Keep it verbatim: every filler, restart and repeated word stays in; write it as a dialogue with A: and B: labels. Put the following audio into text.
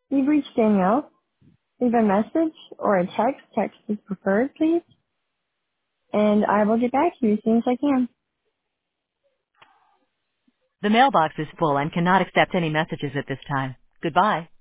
A: You've reached Danielle. Leave a message or a text. Text is preferred, please. And I will get back to you as soon as I can.
B: The mailbox is full and cannot accept any messages at this time. Goodbye.